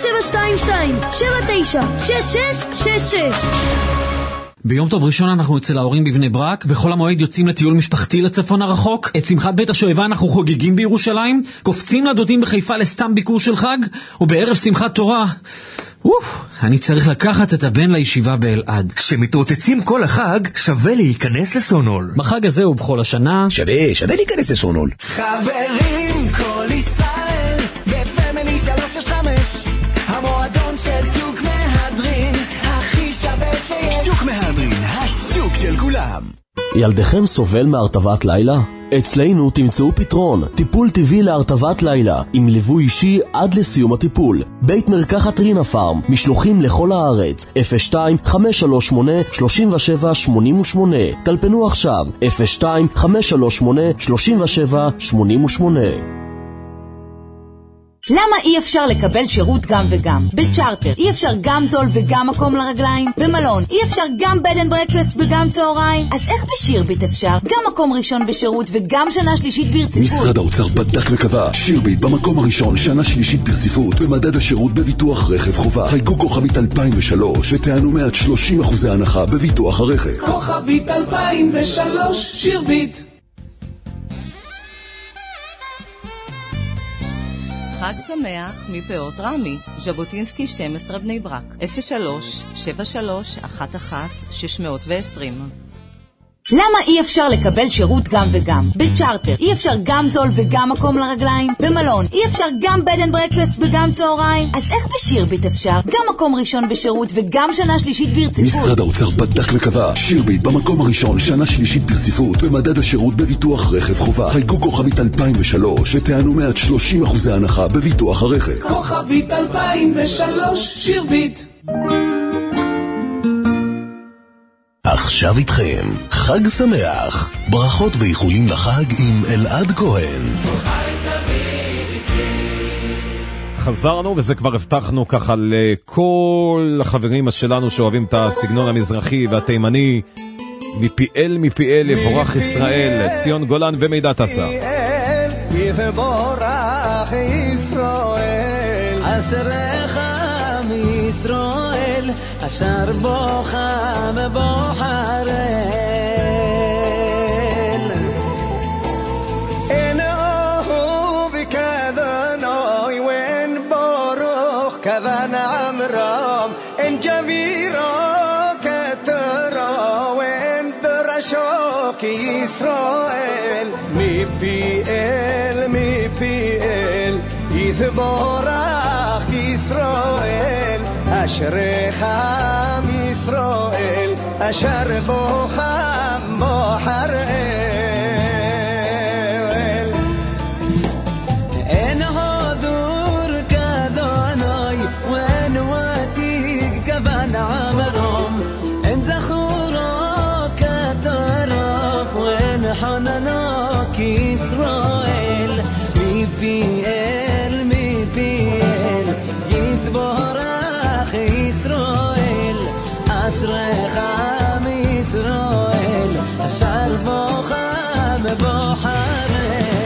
0722-796666. ביום טוב ראשון אנחנו אצל ההורים בבני ברק, בחול המועד יוצאים לטיול משפחתי לצפון הרחוק, את שמחת בית השואבה אנחנו חוגגים בירושלים, קופצים לדודים בחיפה לסתם ביקור של חג, ובערב שמחת תורה אני צריך לקחת את הבן לישיבה באלעד. כשמתרוצצים כל החג, שווה להיכנס לסונול. בחג הזה ובכל השנה שווה להיכנס לסונול. חברים, כל ישראל בפמילי 365, המועדון של שוק מהדרין הכי שווה שיש. שוק מהדרין, השוק של כולם. ילדיכם סובל מהרטבת לילה? אצלנו תמצאו פתרון, טיפול טבעי להרטבת לילה, עם ליווי אישי עד לסיום הטיפול. בית מרקחת רינה פארם, משלוחים לכל הארץ, 02-538-3788. טלפנו עכשיו, 02-538-3788. למה אי אפשר לקבל שירות גם וגם? בצ'ארטר אי אפשר גם זול וגם מקום לרגליים? במלון אי אפשר גם בד אנד ברקפסט וגם צהריים? אז איך בשירביט אפשר? גם מקום ראשון בשירות וגם שנה שלישית ברציפות. משרד האוצר בדק וקבע, שירביט במקום הראשון שנה שלישית ברציפות במדד השירות בביטוח רכב חובה. חייגו כוכבית 2003 ותענו מעט 30% הנחה בביטוח הרכב. כוכבית 2003 שירביט. חג שמח מפאות רמי, ז'בוטינסקי 12 בני ברק, 03-7311-620. למה אי אפשר לקבל שירות גם וגם? בצ'ארטר אי אפשר גם זול וגם מקום לרגליים? במלון אי אפשר גם בד אנד ברקפסט וגם צהריים? אז איך בשירביט אפשר? גם מקום ראשון בשירות וגם שנה שלישית ברציפות. משרד האוצר בדק וקבע, שירביט במקום הראשון שנה שלישית ברציפות במדד השירות בביטוח רכב חובה. חייגו כוכבית 2003 ותענו מעט 30% הנחה בביטוח הרכב. כוכבית 2003 שירביט. עכשיו איתכם, חג שמח. ברכות ואיחולים לחג עם אלעד כהן. חזרנו, וזה כבר הבטחנו ככה לכל החברים שלנו שאוהבים את הסגנון המזרחי והתימני. מפיאל יבורך ישראל, ציון גולן ומידע טסה. יבורך ישראל, אשריך מישראל, אשר בוחם בוחרל. אין אהוב כדנוי ואין ברוך כדן עמרם, אין ג'בירו כתרו ואין דרשו כישראל. מפיאל יתבורך ישראל, אשריך עם ישראל, אשר בוחם בוחרל. אין הודור כדנוי ואין ותיק כבן עמרם, אין זכורו כתרף ואין חננו כישראל. מפיאל יתבורך ישראל, אשריך עם ישראל, אשר בוחם בוחרל.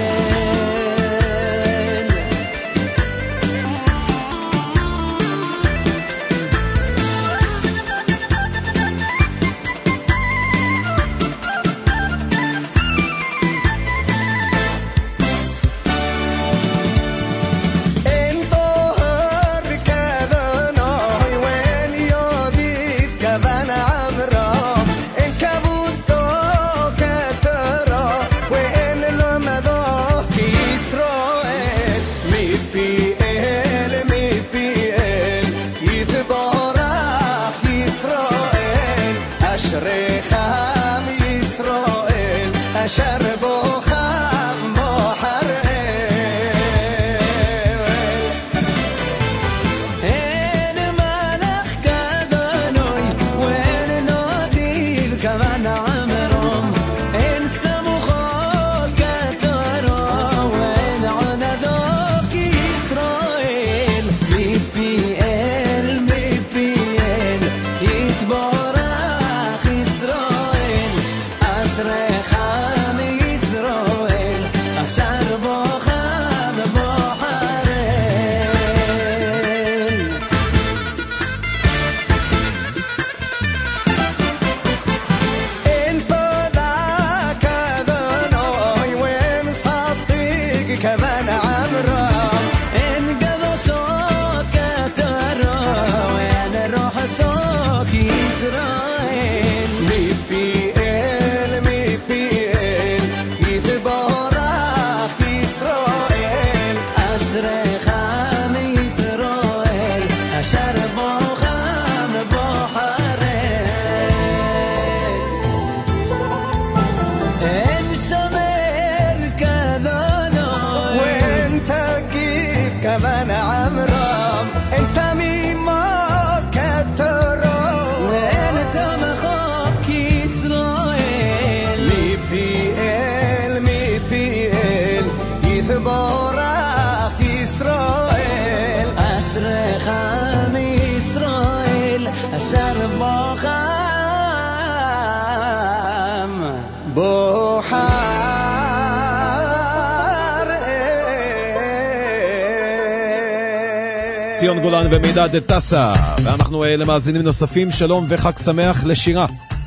ציון גולן ומידע טסה, ואנחנו למאזינים נוספים. שלום וחג שמח לשירה.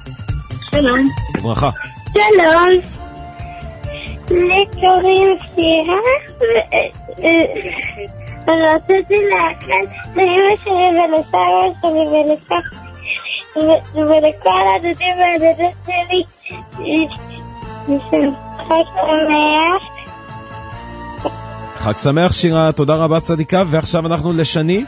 שלום. ברכה. שלום. לי קוראים שירה, ורציתי לאחל לאמא שלי ולסבא שלי ולכל הדודים והדודות שלי חג שמח. חג שמח שירה, תודה רבה צדיקה. ועכשיו אנחנו לשני.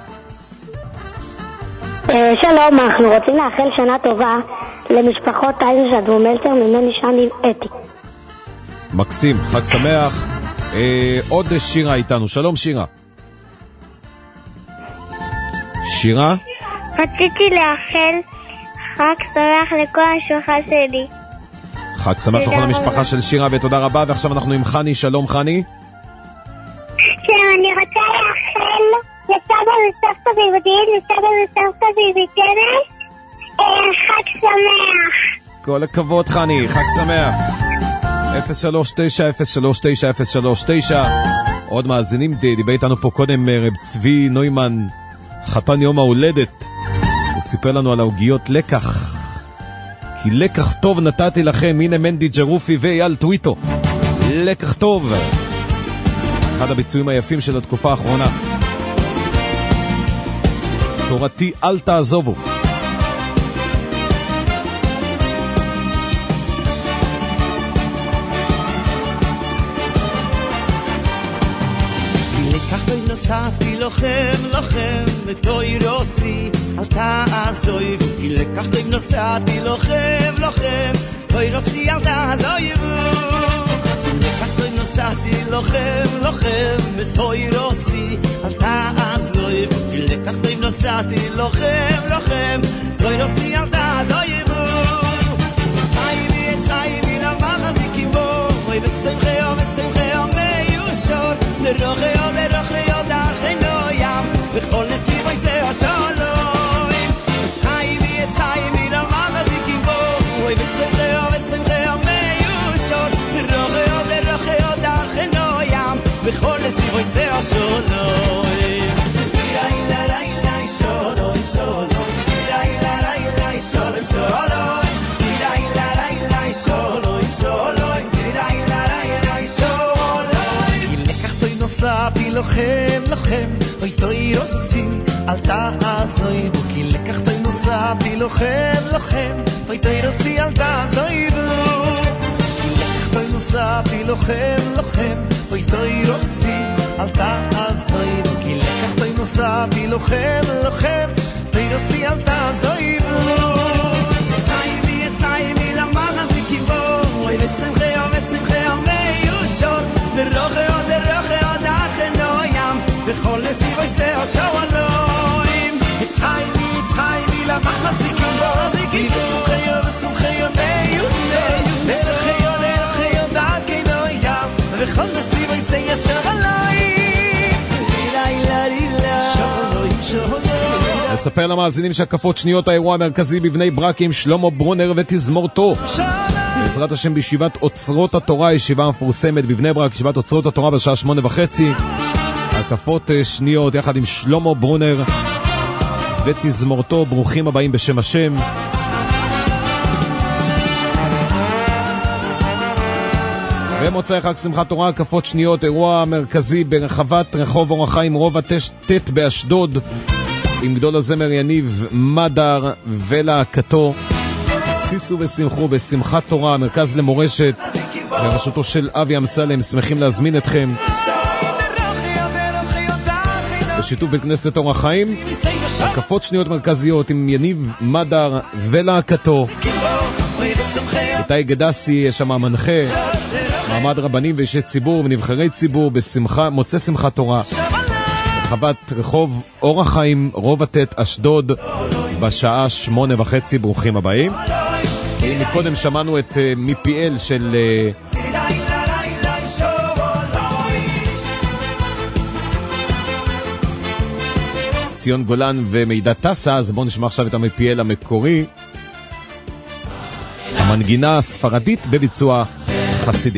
שלום, אנחנו רוצים לאחל שנה טובה למשפחות איינשד ומלצר, ממני שני אתי. מקסים, חג שמח. עוד שירה איתנו. שלום שירה. שירה? רציתי לאחל חג שמח לכל המשפחה שלי. חג שמח לכל המשפחה של שירה, ותודה רבה. ועכשיו אנחנו עם חני. שלום חני. כן, אני רוצה לאחל לסבא וסבתא ביהודית, לסבא וסבתא ביביתנס, חג שמח. כל הכבוד חני, חג שמח. 039-039-039. עוד מאזינים, דיבר איתנו פה קודם רב צבי נוימן, חתן יום ההולדת. הוא סיפר לנו על ההוגיות לקח, כי לקח טוב נתתי לכם. הנה מנדי ג'רופי ואייל טוויטו, לקח טוב, אחד הביצועים היפים של התקופה האחרונה. תורתי אל תעזובו. נסעתי לוחם בתוי רוסי אל תעזוב, כי לקח טוב נסעתי לוחם בתוי רוסי אל תעזוב, לקח טוב נסעתי לוחם בתוי רוסי אל תעזוב, כי לקח טוב נסעתי לוחם בתוי רוסי אל תעזוב, צייבי למחזיקים בו ושמחו מיושור לרוחו דרכנו ים וכל נסיב עושה השלום, צייבי למחזיקים בו ושמחו מיושור לרוחו דרכנו ים וכל נסיב עושה השלום. לוחם, אוי תוי רוסי, אל תעזויבו, כי לקחת נוסעתי לוחם, אוי תוי רוסי, אל תעזויבו, כי לקחת נוסעתי לוחם, אוי תוי רוסי, אל תעזויבו, כי לקחת נוסעתי לוחם, תוי רוסי, אל תעזויבו, צייבי למחזיקים בו, אוי ושמחו מיושור, דרכו בכל נסיב עושה השלום, צייבי למחזיקים בו, ושמחו מיושור, דרכו דרכנו ים, בכל נסיב עושה השלום. נספר למאזינים שהקפות שניות האירוע המרכזי בבני ברק עם שלמה ברונר ותזמורתו. בעזרת השם בישיבת אוצרות התורה, ישיבה מפורסמת בבני ברק, ישיבת אוצרות התורה בשעה 8:30. הקפות שניות יחד עם שלמה ברונר ותזמורתו. ברוכים הבאים בשם השם. ומוצאי חג שמחת תורה, הקפות שניות, אירוע מרכזי ברחבת רחוב אור החיים רובע ט' באשדוד, עם גדול הזמר יניב מדר ולהקתו. שישו ושמחו בשמחת תורה, מרכז למורשת בראשותו של אבי אמסלם. שמחים להזמין אתכם בשיתוף בכנסת אור החיים. הקפות שניות מרכזיות עם יניב מדר ולהקתו. איתי גדסי, יש שם מנחה, מעמד רבנים ואישי ציבור ונבחרי ציבור בשמחה, מוצא שמחת תורה, רחבת רחוב אור החיים רובע ט' אשדוד בשעה 8:30. ברוכים הבאים. מקודם שמענו את מפיאל של ציון גולן ומידע טסה, אז בואו נשמע עכשיו את המפיאל המקורי, המנגינה הספרדית בביצוע חסידי.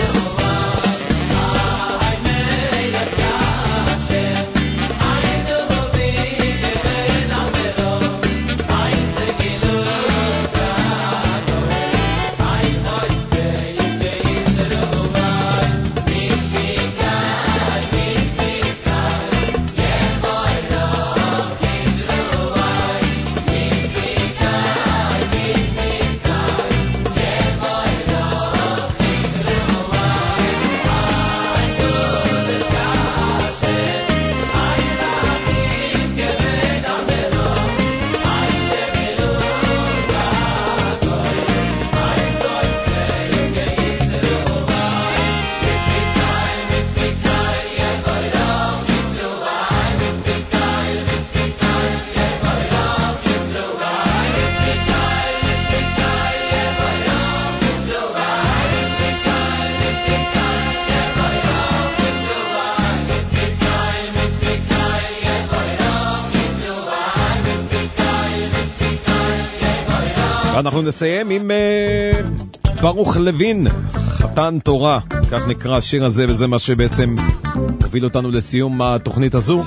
I ואנחנו נסיים עם ברוך לוין, חתן תורה, כך נקרא השיר הזה, וזה מה שבעצם הוביל אותנו לסיום התוכנית הזו.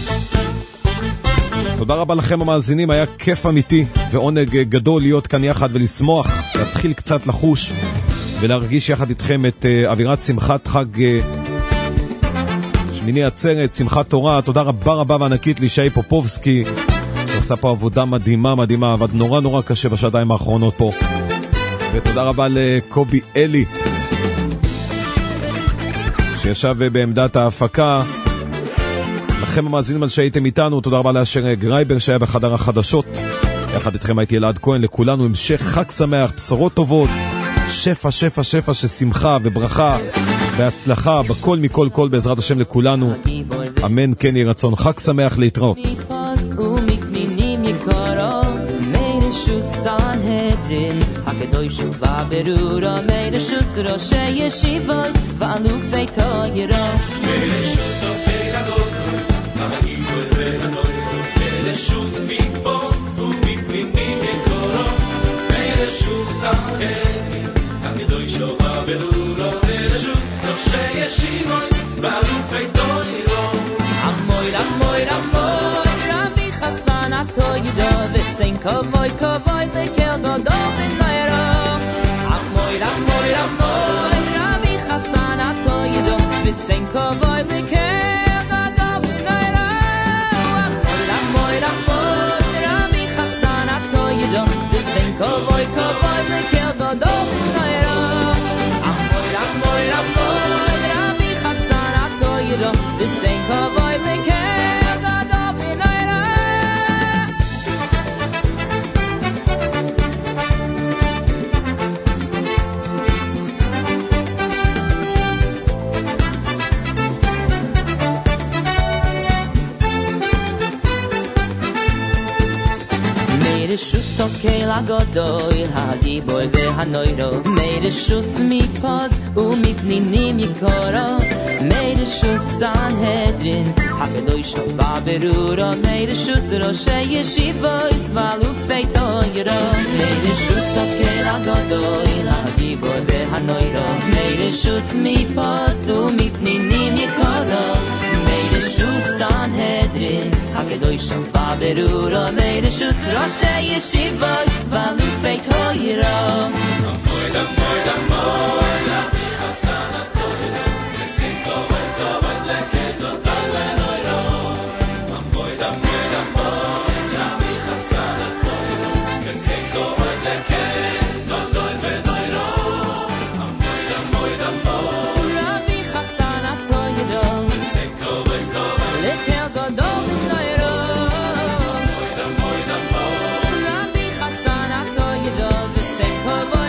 תודה רבה לכם המאזינים, היה כיף אמיתי ועונג גדול להיות כאן יחד ולשמוח, להתחיל קצת לחוש ולהרגיש יחד איתכם את אווירת שמחת חג שמיני עצרת, שמחת תורה. תודה רבה רבה וענקית לישי פופובסקי, שעשה פה עבודה מדהימה מדהימה, עבד נורא נורא קשה בשעתיים האחרונות פה. ותודה רבה לקובי אלי שישב בעמדת ההפקה. לכם המאזינים על שהייתם איתנו, תודה רבה לאשר גרייבר שהיה בחדר החדשות. יחד איתכם הייתי אלעד כהן, לכולנו המשך חג שמח, בשורות טובות, שפע שפע שפע של שמחה וברכה והצלחה בכל מכל כל בעזרת השם לכולנו, אמן כן יהי רצון. חג שמח, להתראות. הקדוש וברורה מרשוס ראשי ישיבות ואלופי תורה מרשוס אופי לגודל הגיבור והנוי מרשוס מפוף ומפנימים יקורו מרשוס ההרים הקדוש וברורה מרשוס ראשי ישיבות ואלופי תורה עמוי רמוי רמוי רבי חסן התוידו וסין כבוי כבוי לקל גדול ונוירו עמוי רמוי רמוי רבי חסן התוידו וסין כבוי לקל גדול ונוירו עמוי רמוי רמוי רבי חסן התוידו וסין כבוי כבוי לקל גדול ונוירו עמוי רמוי רמוי רבי חסן התוידו וסין כבוי לקל מרשוס אוקיי לגודל הגיבור והנוירו מרשוס מפוז ומפנינים יקורו מרשוס סנהדרין הקדוש וברורה מרשוס ראשי ישיבות ואלופי תורה מרשוס אוקיי לגודל הגיבור והנוירו מרשוס מפוז ומפנינים יקורו מרשוס סנהדרין הקדוש וברורה מרשוס ראשי ישיבות ואלופי תורה דמוי דמוי דמוי רבי חסן התוידו וסין כבוד כבוד לקדותי ונוירו דמוי דמוי דמוי רבי חסן התוידו וסין כבוד לקדותי ונוירו דמוי דמוי דמוי רבי חסן התוידו וסין כבוד כבוד לקדותי ונוירו דמוי דמוי רבי חסן התוידו וסין כבוד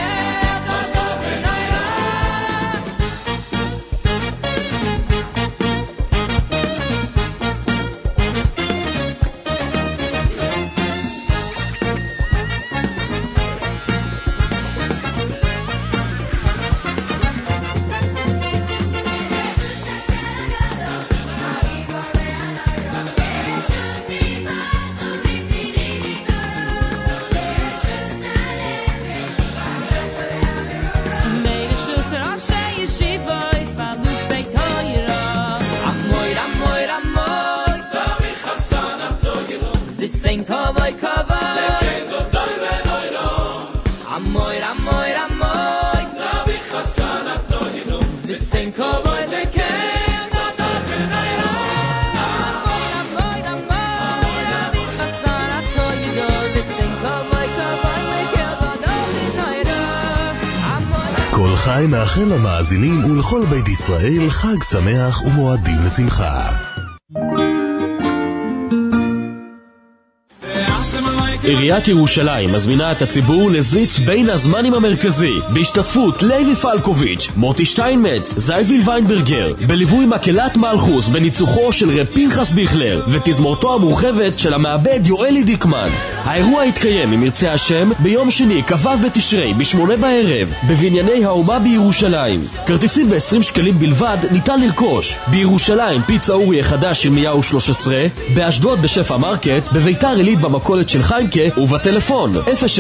Sing kavai kavai lekendotay venoiro amoy amoy amoy Rabbi Chassan atoyinu sing kavai lekendotay venoiro amoy amoy Rabbi Chassan atoyinu sing kavai kavai lekendotay venoiro amoy. כל חי מאחל למאזינים ולכל בית ישראל חג שמח ומועדים לשמחה. עיריית ירושלים מזמינה את הציבור לזיץ בין הזמנים המרכזי בהשתתפות לוי פלקוביץ', מוטי שטיינמץ, זייביל ויינברגר, בליווי מקהלת מלכוס בניצוחו של רב פנחס ביכלר ותזמורתו המורחבת של המעבד יואלי דיקמן. האירוע יתקיים אם ירצה השם ביום שני כ"ו בתשרי ב8 בערב בבנייני האומה בירושלים. כרטיסים ב20 שקלים בלבד ניתן לרכוש בירושלים פיצה אורי החדש ירמיהו 13, באשדוד בשפע מרקט, בביתר עילית במכולת של חיים בסלקה ובטלפון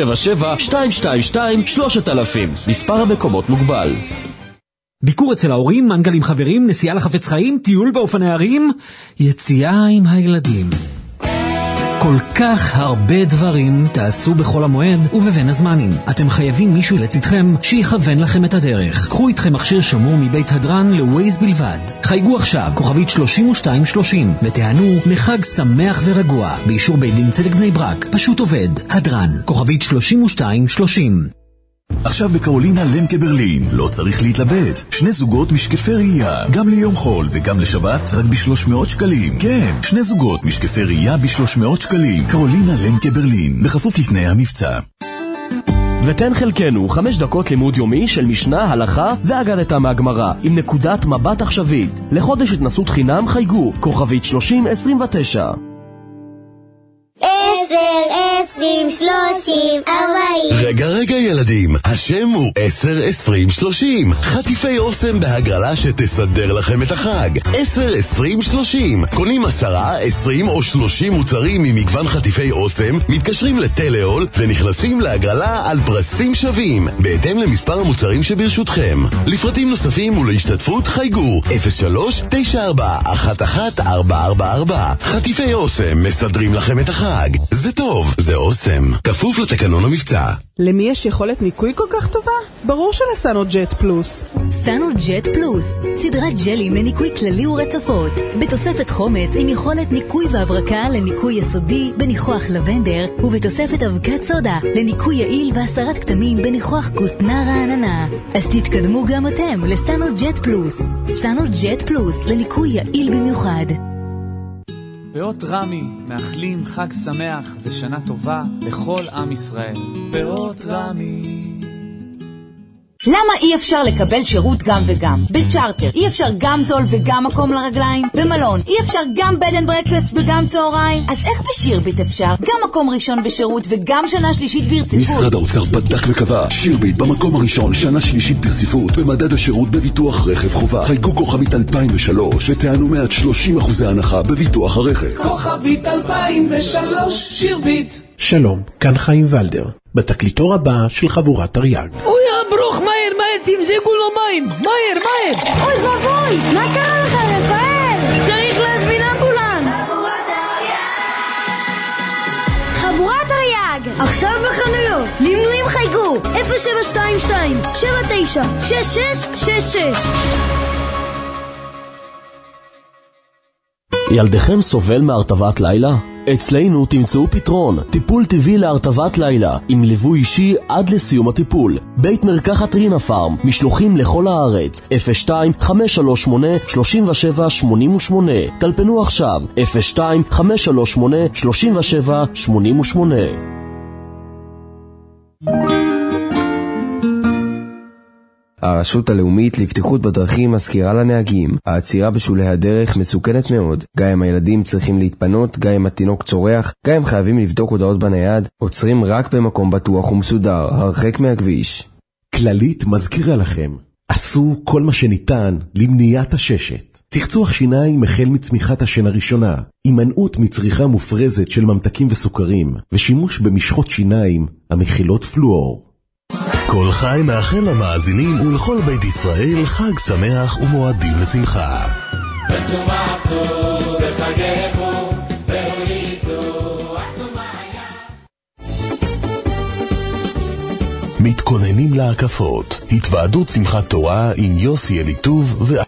077-222-3000. מספר המקומות מוגבל. ביקור אצל ההורים, מנגל עם חברים, נסיעה לחפץ חיים, טיול באופני הרים, יציאה עם הילדים. כל כך הרבה דברים תעשו בחול המועד ובבין הזמנים. אתם חייבים מישהו לצדכם שיכוון לכם את הדרך. קחו איתכם מכשיר שמור מבית הדרן לווייז בלבד. חייגו עכשיו, כוכבית 3230, ותענו לחג שמח ורגוע, באישור בית דין צדק בני ברק. פשוט עובד. הדרן, כוכבית 3230. עכשיו בקרולינה למקה ברלין, לא צריך להתלבט. 2 זוגות משקפי ראייה, גם ליום חול וגם לשבת, רק ב-300 שקלים. כן, 2 זוגות משקפי ראייה ב-300 שקלים. קרולינה למקה ברלין, בכפוף לתנאי המבצע. ותן חלקנו 5 דקות לימוד יומי של משנה, הלכה ואגדתה מהגמרא, עם נקודת מבט עכשווית. לחודש התנסות חינם חייגו, כוכבית 3029. 10, 20, 30, 40. רגע ילדים, השם הוא 10, 20, 30. חטיפי אוסם בהגרלה שתסדר לכם את החג. 10, 20, 30. קונים 10, 20 או 30 מוצרים ממגוון חטיפי אוסם, מתקשרים לטלאול ונכנסים להגרלה על פרסים שווים, בהתאם למספר המוצרים שברשותכם. לפרטים נוספים ולהשתתפות חייגו 03-94-11-444. חטיפי אוסם מסדרים לכם את החג. זה טוב, זה אוסם. כפוף לתקנון המבצע. למי יש יכולת ניקוי כל כך טובה? ברור שלסנו ג'ט פלוס. סנו ג'ט פלוס, סדרת ג'לים לניקוי כללי ורצפות, בתוספת חומץ עם יכולת ניקוי והברקה לניקוי יסודי בניחוח לבנדר, ובתוספת אבקת סודה לניקוי יעיל והסרת כתמים בניחוח כותנה רעננה. אז תתקדמו גם אתם לסנו ג'ט פלוס. סנו ג'ט פלוס לניקוי יעיל במיוחד. פאות רמי מאחלים חג שמח ושנה טובה לכל עם ישראל. פאות רמי. למה אי אפשר לקבל שירות גם וגם? בצ'ארטר אי אפשר גם זול וגם מקום לרגליים? במלון אי אפשר גם בד אנד ברקפסט וגם צהריים? אז איך בשירביט אפשר? גם מקום ראשון בשירות וגם שנה שלישית ברציפות. משרד האוצר בדק וקבע, שירביט במקום הראשון שנה שלישית ברציפות במדד השירות בביטוח רכב חובה. חייגו כוכבית 2003 ותענו מעט 30% הנחה בביטוח הרכב. כוכבית 2003 שירביט. שלום, כאן חיים ולדר, בתקליטור הבא של חבורת תרי"ג. אוי ברוך, מהר, תמזגו לו מים, מהר. אוי ואבוי, מה קרה לך, רפאל? צריך להזמין אמבולנס. חבורת תרי"ג, עכשיו בחנויות, למנויים חייגו 0722-796666. ילדיכם סובל מהרטבת לילה? אצלנו תמצאו פתרון, טיפול טבעי להרטבת לילה, עם ליווי אישי עד לסיום הטיפול. בית מרקחת רינה פארם, משלוחים לכל הארץ, 02-538-3788. טלפנו עכשיו, 02-538-3788. הרשות הלאומית לבטיחות בדרכים מזכירה לנהגים, העצירה בשולי הדרך מסוכנת מאוד. גם אם הילדים צריכים להתפנות, גם אם התינוק צורח, גם אם חייבים לבדוק הודעות בנייד, עוצרים רק במקום בטוח ומסודר, הרחק מהכביש. כללית מזכירה לכם, עשו כל מה שניתן למניעת הששת. צחצוח שיניים החל מצמיחת השן הראשונה, הימנעות מצריכה מופרזת של ממתקים וסוכרים, ושימוש במשחות שיניים המכילות פלואור. כל חי מאחל למאזינים ולכל בית ישראל חג שמח ומועדים לשמחה. ושמחתו בחגךו והוליסו אסומיה. מתכוננים להקפות, התוועדות שמחת תורה עם יוסי אליטוב